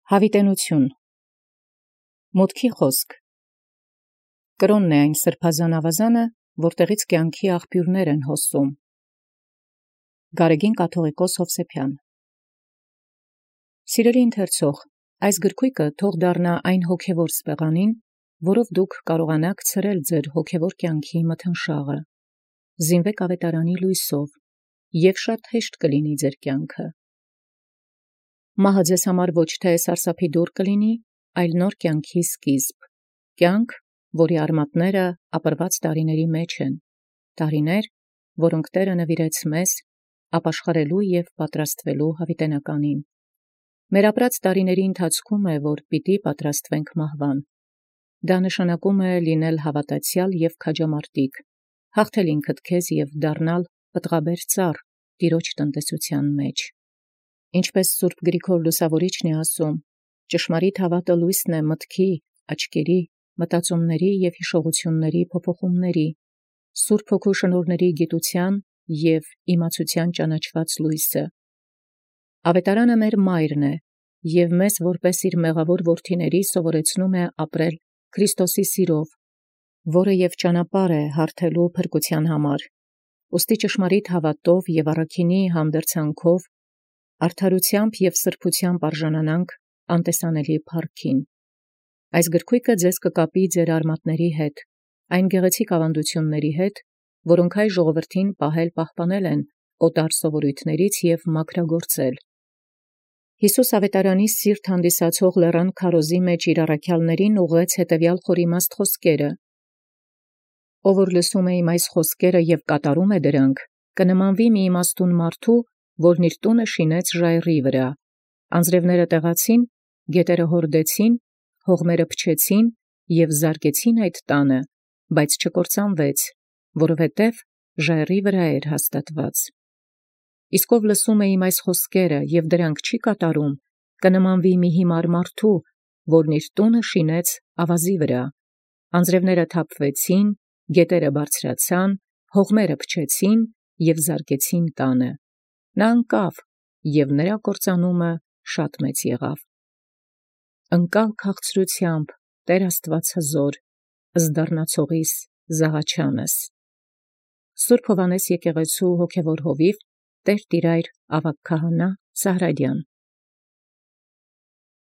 Հավիտենություն։ Մուտքի խոսք։ Կրոնն է այն սրբազան ավազանը, որտեղից կյանքի աղբյուրներ են հոսում։ Գարեգին կաթողիկոս Հովսեփյան։ Սիրելի ընթերցող, այս գրքույկը թող դառնա այն հոգևոր սպեղանին, որով դուք կարողանաք ցրել ձեր հոգևոր կյանքի մթնշաղը։ Զինվեք ավետարանի լույսով, և շատ հեշտ կլինի ձեր կյանքը։ Մահը ձեզ համար ոչ թե սարսափի դուռ կլինի, այլ նոր կյանքի սկիզբ։ Կյանք, որի արմատները ապրված տարիների մեջ են, տարիներ, որոնք Տերը նվիրեց մեզ, ապաշխարելու և պատրաստվելու հավիտենականին։ Մեր ապրած տարիների ընթացքում է, որ պիտի պատրաստվենք մահվան։ Դա նշանակում է լինել հավատացյալ և քաջամարտիկ, հաղթել ինքդ քեզ և դառնալ պտղաբեր ծառ Տիրոջ տնտեսության մեջ։ Ինչպես Սուրբ Գրիգոր Լուսավորիչն է ասում, ճշմարիտ հավատը լույսն է մտքի, աչքերի, մտածումների և հիշողությունների փոփոխումների, Սուրբ Հոգու շնորհների գիտության և իմացության ճանաչված լույսը։ Ավետարանը մեր մայրն է, և մեզ որպես իր մեղավոր որդիների սովորեցնում է ապրել Քրիստոսի սիրով, որը և ճանապարհ է հարթելու փրկության համար։ Ուստի ճշմարիտ հավատով և առաքինի հանդերձանքով արդարությամբ և սրբությամբ արժանանանք անտեսանելի փառքին։ Այս գրքույկը ձեզ կկապի ձեր արմատների հետ, այն գեղեցիկ ավանդությունների հետ, որոնք հայ ժողովրդին պահել-պահպանել են օտար սովորույթներից և մաքրագործել։ Հիսուս ավետարանի սիրտ հանդիսացող լեռան քարոզի մեջ իր առաքյալներին ուղղեց հետևյալ խորիմաստ խոսքերը. «Ով որ լսում է իմ այս խոսքերը և կատարում է դրանք, կնմանվի մի իմաստուն մարդու, որն իր տունը շինեց ժայռի վրա. Անձրևները տեղացին, գետերը հորդեցին, հողմերը փչեցին և զարկեցին այդ տանը, բայց չկործանվեց, որովհետև ժայռի վրա էր հաստատված։ Իսկ ով լսում է իմ այս խոսքերը և դրանք չի կատարում, կնմանվի մի հիմար մարդու, որն իր տունը շինեց ավազի վրա. անձրևները թափվեցին, գետերը բարձրացան, հողմերը փչեցին և զարկեցին տանը. նա ընկավ, և նրա կործանումը շատ մեծ եղավ։ Ընկալ քաղցրությամբ, Տեր Աստված հզոր, ըստ զաղաչանս։ Սուրբ Հովհաննես եկեղեցու հոգևոր հովիվ, Տեր Տիրայր ավագ քահանա Սահրադյան։